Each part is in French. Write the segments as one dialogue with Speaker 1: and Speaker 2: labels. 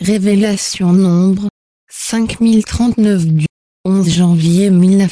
Speaker 1: Révélation Nombre 5039 du 11 janvier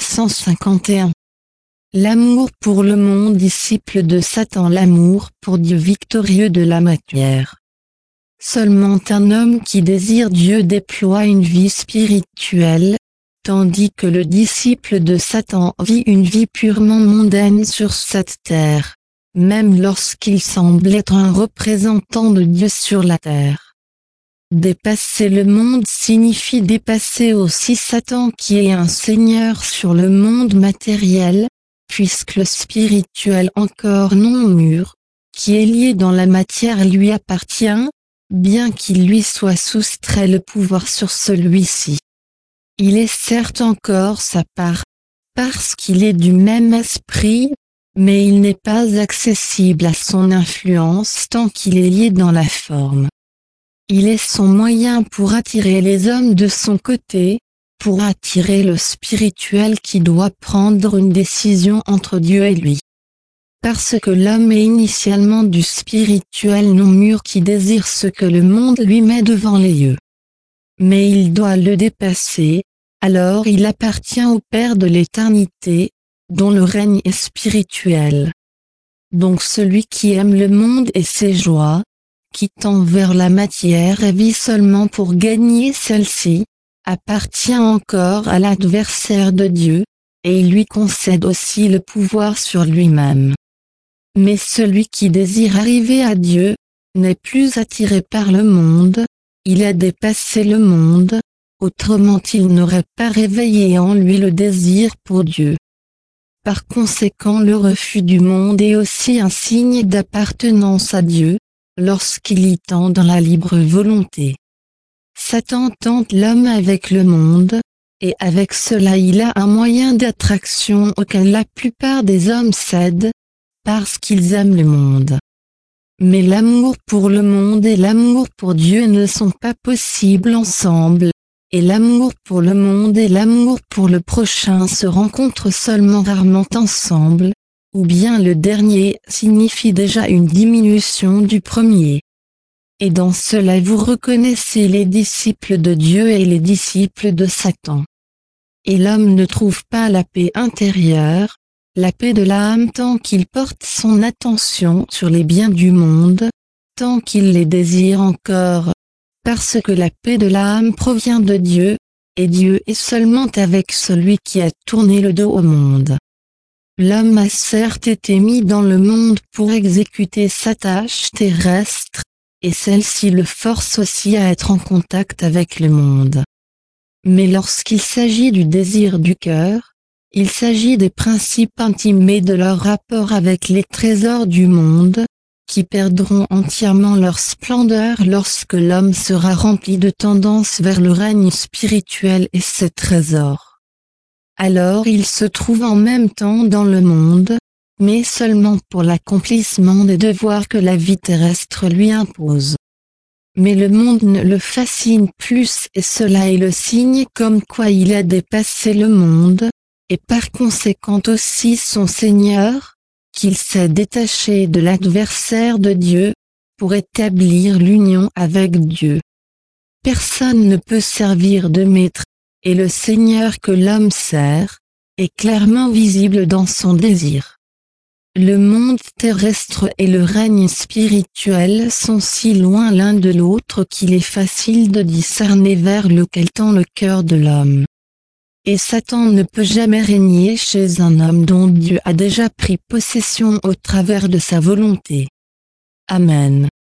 Speaker 1: 1951. L'amour pour le monde, disciple de Satan. L'amour pour Dieu, victorieux de la matière. Seulement un homme qui désire Dieu déploie une vie spirituelle, tandis que le disciple de Satan vit une vie purement mondaine sur cette terre, même lorsqu'il semble être un représentant de Dieu sur la terre. Dépasser le monde signifie dépasser aussi Satan qui est un seigneur sur le monde matériel, puisque le spirituel encore non mûr, qui est lié dans la matière lui appartient, bien qu'il lui soit soustrait le pouvoir sur celui-ci. Il est certes encore sa part, parce qu'il est du même esprit, mais il n'est pas accessible à son influence tant qu'il est lié dans la forme. Il est son moyen pour attirer les hommes de son côté, pour attirer le spirituel qui doit prendre une décision entre Dieu et lui. Parce que l'homme est initialement du spirituel non mûr qui désire ce que le monde lui met devant les yeux. Mais il doit le dépasser, alors il appartient au Père de l'éternité, dont le règne est spirituel. Donc celui qui aime le monde et ses joies, qui tend vers la matière et vit seulement pour gagner celle-ci, appartient encore à l'adversaire de Dieu, et il lui concède aussi le pouvoir sur lui-même. Mais celui qui désire arriver à Dieu, n'est plus attiré par le monde, il a dépassé le monde, autrement il n'aurait pas réveillé en lui le désir pour Dieu. Par conséquent le refus du monde est aussi un signe d'appartenance à Dieu, lorsqu'il y tend dans la libre volonté. Satan tente l'homme avec le monde, et avec cela il a un moyen d'attraction auquel la plupart des hommes cèdent, parce qu'ils aiment le monde. Mais l'amour pour le monde et l'amour pour Dieu ne sont pas possibles ensemble, et l'amour pour le monde et l'amour pour le prochain se rencontrent seulement rarement ensemble, ou bien le dernier signifie déjà une diminution du premier. Et dans cela vous reconnaissez les disciples de Dieu et les disciples de Satan. Et l'homme ne trouve pas la paix intérieure, la paix de l'âme tant qu'il porte son attention sur les biens du monde, tant qu'il les désire encore, parce que la paix de l'âme provient de Dieu, et Dieu est seulement avec celui qui a tourné le dos au monde. L'homme a certes été mis dans le monde pour exécuter sa tâche terrestre, et celle-ci le force aussi à être en contact avec le monde. Mais lorsqu'il s'agit du désir du cœur, il s'agit des principes intimes et de leur rapport avec les trésors du monde, qui perdront entièrement leur splendeur lorsque l'homme sera rempli de tendance vers le règne spirituel et ses trésors. Alors il se trouve en même temps dans le monde, mais seulement pour l'accomplissement des devoirs que la vie terrestre lui impose. Mais le monde ne le fascine plus et cela est le signe comme quoi il a dépassé le monde, et par conséquent aussi son Seigneur, qu'il s'est détaché de l'adversaire de Dieu, pour établir l'union avec Dieu. Personne ne peut servir de maître, et le Seigneur que l'homme sert, est clairement visible dans son désir. Le monde terrestre et le règne spirituel sont si loin l'un de l'autre qu'il est facile de discerner vers lequel tend le cœur de l'homme. Et Satan ne peut jamais régner chez un homme dont Dieu a déjà pris possession au travers de sa volonté. Amen.